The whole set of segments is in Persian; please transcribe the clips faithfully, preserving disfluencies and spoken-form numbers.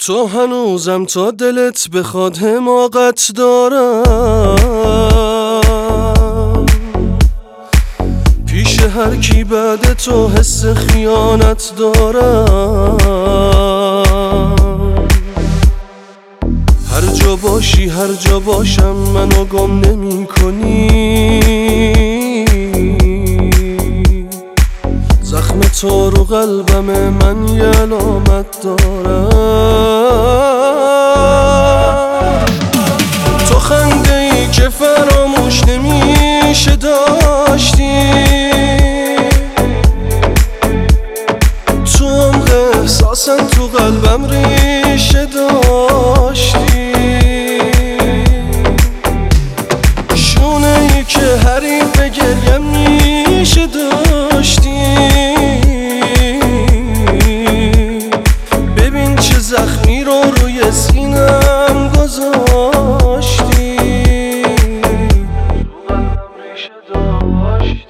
تو هنوزم تا دلت بخواد حماقت دارم، پیش هر کی بعد تو حس خیانت دارم. هر جا باشی هر جا باشم منو گم نمی کنی، زخم تو رو قلبم من یه علامت دارم. تو خنده ای که فراموش نمیشه داشتی، تو عمق احساسم تو قلبم ریشه داشتی. شونه ای که حریف گریم میشه داشتی، ببین چه زخمی رو روی سینم گذاشتی. تو قلبم ریشه داشتی.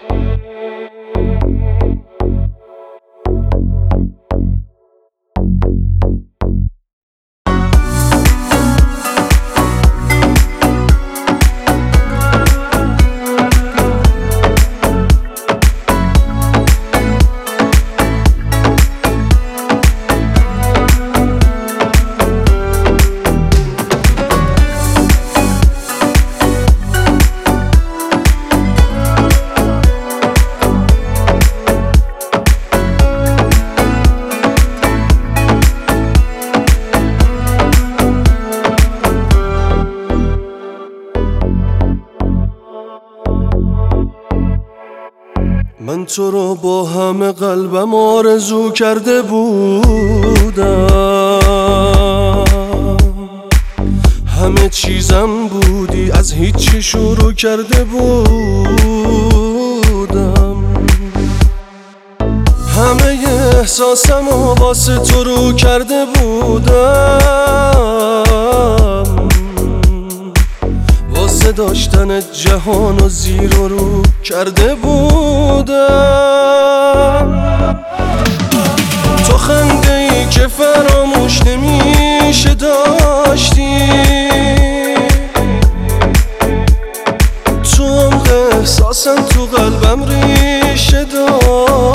من تو رو با همه قلبم آرزو کرده بودم، همه چیزم بودی از هیچی شروع کرده بودم. همه احساسم و واسه تو رو کرده بودم، واسه داشتن جهان و زیر و رو کرده بودم. تو خنده ای که فراموش نمیشه داشتی، تو عمق احساسم تو قلبم ریشه داشتی.